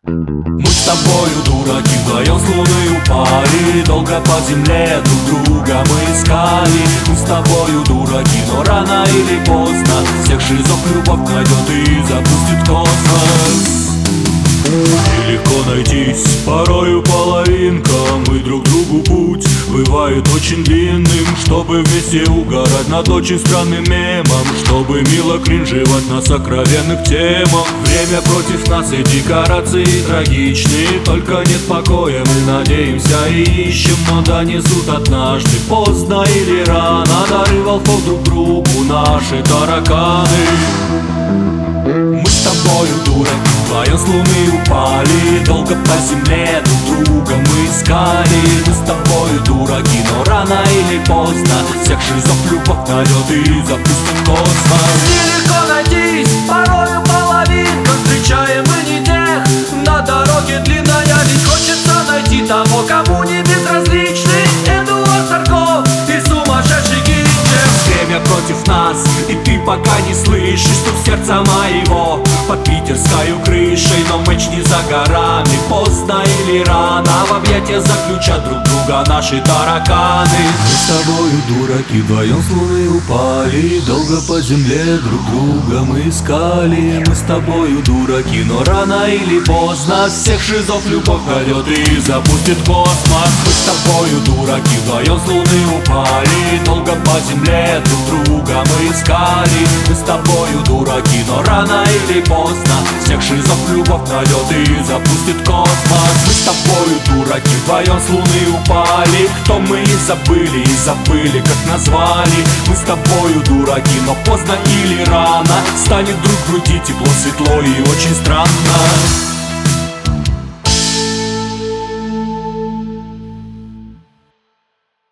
Мы с тобою, дураки, вдвоем с луны упали. Долго по земле друг друга мы искали. Мы с тобою, дураки, но рано или поздно всех шизов любовь найдет и запустит космос. Нелегко найтись, порою половинка. Мы друг другу путь бывает очень длинным. Чтобы вместе угорать над очень странным мемом, чтобы мило кринжевать на сокровенных темах. Время против нас и декорации трагичны. Только нет покоя, мы надеемся и ищем. Но донесут однажды, поздно или рано, дары волков друг другу наши тараканы. Мы с тобою, дураки, вдвоем с луны упали. Долго по земле друг друга мы искали. Мы с тобою, дураки, но рано или поздно всех шизов любовь найдет и запустит космос. Нелегко найтись, порою половинка. Встречаем мы не тех, на дороге длинная. Ведь хочется найти того, кому не безразличны Эдуард Царков и сумасшедший Гинчев. Время против нас, и ты пока не слышишь стук сердца моего под питерскою крышей. Но матч не за горами, поздно или рано в объятия заключат друг друга наши тараканы. Мы с тобою, дураки, вдвоем с луны упали. Долго по земле друг друга мы искали. Мы с тобою, дураки, но рано или поздно всех шизов любовь найдет и запустит космос. Мы с тобою, дураки, вдвоем с луны упали. Долго по земле друг друга мы искали. Мы с тобою, дураки, но рано или поздно всех шизов любовь найдет и запустит космос. Мы с тобою, дураки, вдвоем с луны упали. Кто мы и забыли, как назвали. Мы с тобою, дураки, но поздно или рано станет вдруг в груди тепло, светло и очень странно.